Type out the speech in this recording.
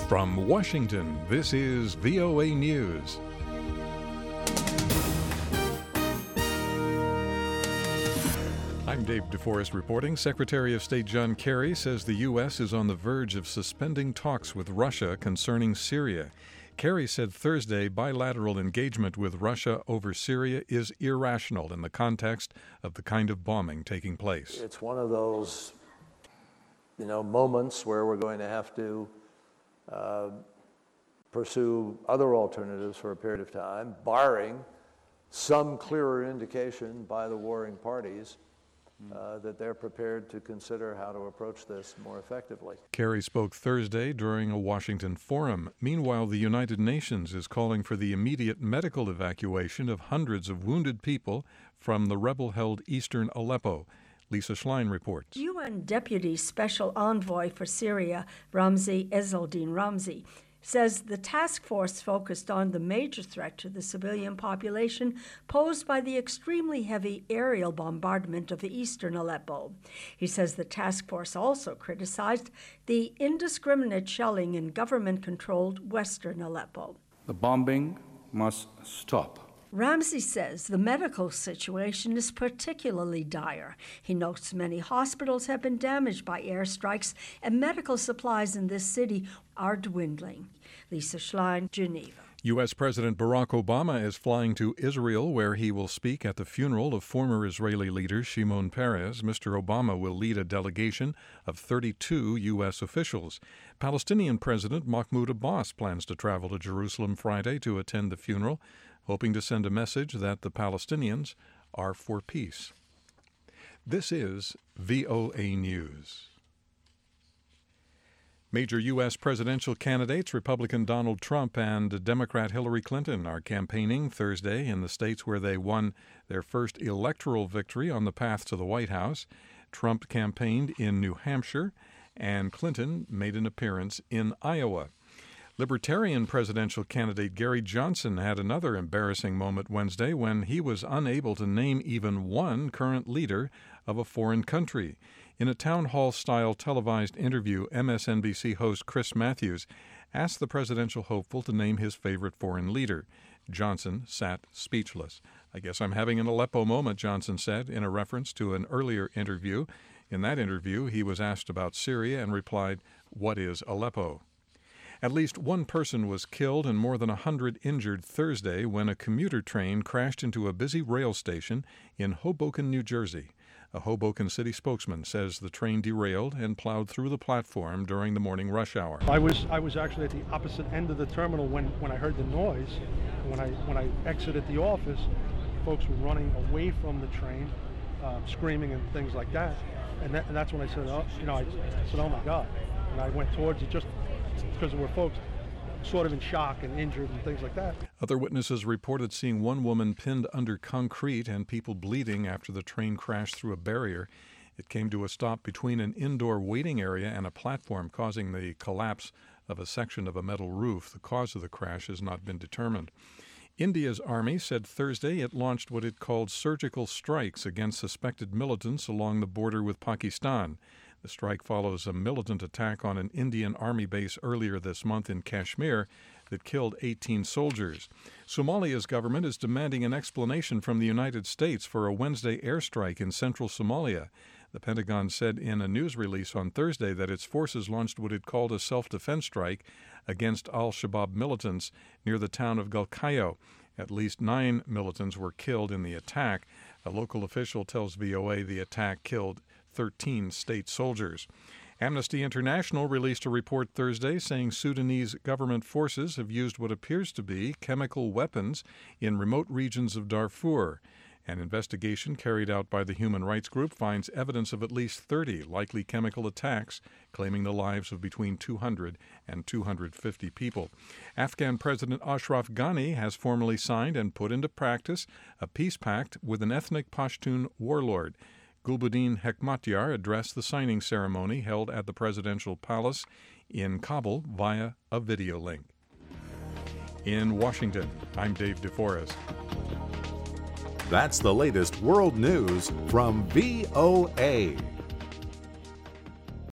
From Washington, this is VOA News. I'm Dave DeForest reporting. Secretary of State John Kerry says the U.S. is on the verge of suspending talks with Russia concerning Syria. Kerry said Thursday bilateral engagement with Russia over Syria is irrational in the context of the kind of bombing taking place. It's one of those, moments where we're going to have to pursue other alternatives for a period of time, barring some clearer indication by the warring parties that they're prepared to consider how to approach this more effectively. Kerry spoke Thursday during a Washington forum. Meanwhile, the United Nations is calling for the immediate medical evacuation of hundreds of wounded people from the rebel-held eastern Aleppo. Lisa Schlein reports. UN Deputy Special Envoy for Syria, Ramzi Ezzaldin Ramzi, says the task force focused on the major threat to the civilian population posed by the extremely heavy aerial bombardment of eastern Aleppo. He says the task force also criticized the indiscriminate shelling in government-controlled western Aleppo. The bombing must stop. Ramzi says the medical situation is particularly dire. He notes many hospitals have been damaged by airstrikes and medical supplies in this city are dwindling. Lisa Schlein, Geneva. U.S. President Barack Obama is flying to Israel, where he will speak at the funeral of former Israeli leader Shimon Peres. Mr. Obama will lead a delegation of 32 U.S. officials. Palestinian President Mahmoud Abbas plans to travel to Jerusalem Friday to attend the funeral, hoping to send a message that the Palestinians are for peace. This is VOA News. Major U.S. presidential candidates, Republican Donald Trump and Democrat Hillary Clinton, are campaigning Thursday in the states where they won their first electoral victory on the path to the White House. Trump campaigned in New Hampshire, and Clinton made an appearance in Iowa. Libertarian presidential candidate Gary Johnson had another embarrassing moment Wednesday when he was unable to name even one current leader of a foreign country. In a town hall-style televised interview, MSNBC host Chris Matthews asked the presidential hopeful to name his favorite foreign leader. Johnson sat speechless. "I guess I'm having an Aleppo moment," Johnson said, in a reference to an earlier interview. In that interview, he was asked about Syria and replied, "What is Aleppo?" At least one person was killed and more than 100 injured Thursday when a commuter train crashed into a busy rail station in Hoboken, New Jersey. A Hoboken city spokesman says the train derailed and plowed through the platform during the morning rush hour. I was actually at the opposite end of the terminal when I heard the noise. When I exited the office, folks were running away from the train, screaming and things like that. And that's when I said, I said, "Oh my God!" And I went towards it just because there were folks sort of in shock and injured and things like that. Other witnesses reported seeing one woman pinned under concrete and people bleeding after the train crashed through a barrier. It came to a stop between an indoor waiting area and a platform, causing the collapse of a section of a metal roof. The cause of the crash has not been determined. India's army said Thursday it launched what it called surgical strikes against suspected militants along the border with Pakistan. The strike follows a militant attack on an Indian army base earlier this month in Kashmir that killed 18 soldiers. Somalia's government is demanding an explanation from the United States for a Wednesday airstrike in central Somalia. The Pentagon said in a news release on Thursday that its forces launched what it called a self-defense strike against al-Shabaab militants near the town of Galkayo. At least 9 militants were killed in the attack. A local official tells VOA the attack killed 13 state soldiers. Amnesty International released a report Thursday saying Sudanese government forces have used what appears to be chemical weapons in remote regions of Darfur. An investigation carried out by the human rights group finds evidence of at least 30 likely chemical attacks, claiming the lives of between 200 and 250 people. Afghan President Ashraf Ghani has formally signed and put into practice a peace pact with an ethnic Pashtun warlord. Gulbuddin Hekmatyar addressed the signing ceremony held at the presidential palace in Kabul via a video link. In Washington, I'm Dave DeForest. That's the latest world news from VOA.